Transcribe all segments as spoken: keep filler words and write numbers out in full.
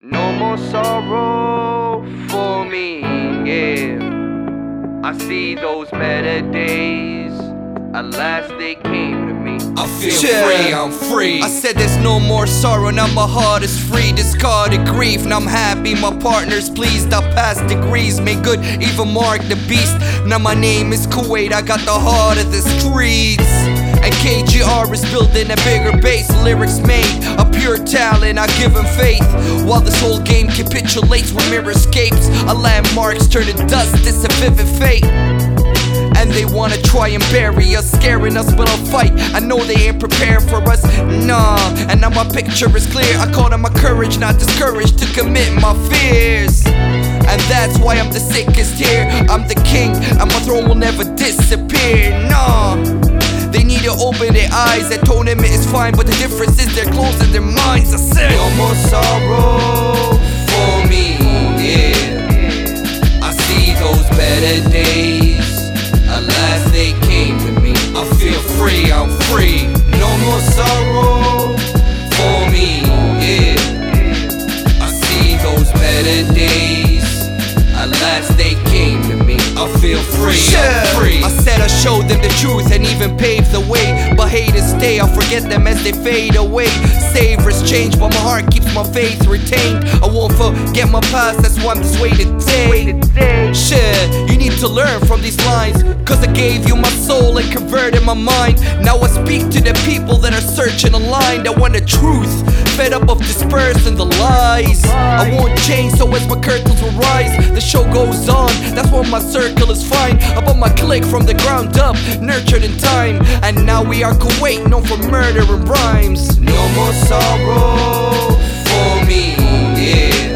No more sorrow for me, yeah. I see those better days, at last they came to me. I feel Yeah. free, I'm free. I said there's no more sorrow, now my heart is free. Discarded grief, now I'm happy, my partner's pleased. I passed degrees, made good, even marked the beast. Now my name is Kuwait, I got the heart of the streets. And K G R is building a bigger base. Lyrics made, a pure talent, I give him faith. While this whole game capitulates when mirror escapes, a landmarks turn to dust, it's a vivid fate. And they wanna try and bury us, scaring us, but I'll fight. I know they ain't prepared for us, nah. And now my picture is clear, I call on my courage, not discouraged to commit my fears. And that's why I'm the sickest here, I'm the king, and my throne will never disappear, nah. They need to open their eyes, that tournament is fine, but the difference is they're closing their minds. I said, No more sorrow for me, yeah. I see those better days, at last they came to me. I feel free, I'm free. No more sorrow for me, yeah. I see those better days, at last they came to me. I feel free, I'm free. I said I showed them the truth and even paved the way, but haters stay, I'll forget them as they fade away. Savors change, but my heart keeps my faith retained. I won't forget my past, that's why I'm this way today. Shit, you need to learn from these lines, cause I gave you my soul and converted my mind. Now I speak to the people that are searching online, that want the truth, fed up of dispersing the lies. I won't change, so as my curtains will rise, the show goes on, that's why my circle is fine. About my clique from the ground up, nurtured in time. And now we are Kuwait, known for murder and rhymes. No more sorrow for me, yeah.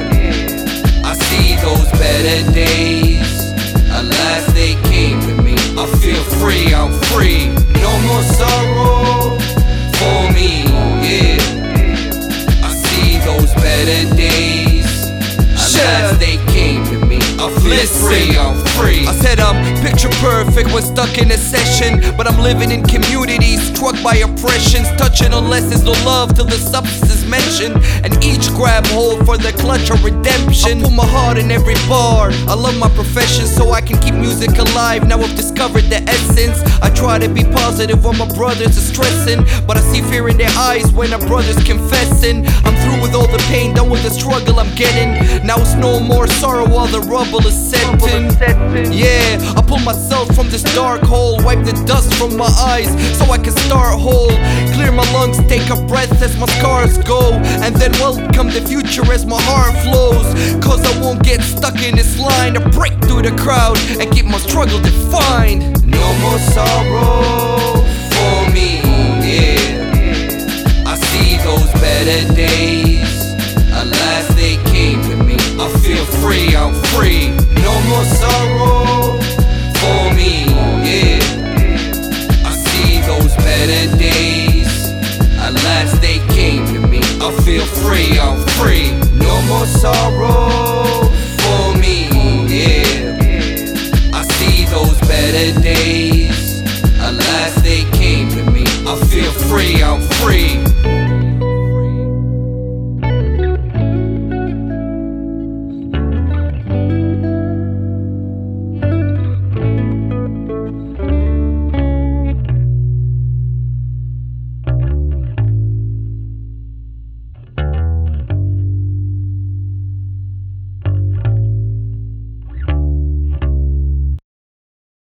I see those better days, at last they came to me. I feel free, I'm free. No more sorrow for me, yeah. I see those better days, at last they came to me. I feel Listen. free, I'm free. I said I'm picture perfect when stuck in a session, but I'm living in communities struck by oppressions, touching on lessons, no love till the substance is mentioned, and each grab hold for the clutch of redemption. I put my heart in every bar, I love my profession so I can keep music alive. Now I've discovered the essence, I try to be positive when my brothers are stressing, but I see fear in their eyes when our brothers confessing. I'm through with all the pain, done with the struggle I'm getting. Now it's no more sorrow while the rubble is setting. Yeah, I pull myself from this dark hole, wipe the dust from my eyes so I can start whole. Clear my lungs, take a breath as my scars go, and then welcome the future as my heart flows. Cause I won't get stuck in this line, I break through the crowd and keep my struggle defined. No more sorrow for me, yeah. I see those better days, at last they came to me. I feel free, I'm free. No more sorrow for me, yeah. I see those better days, at last they came to me. I feel free, I'm free.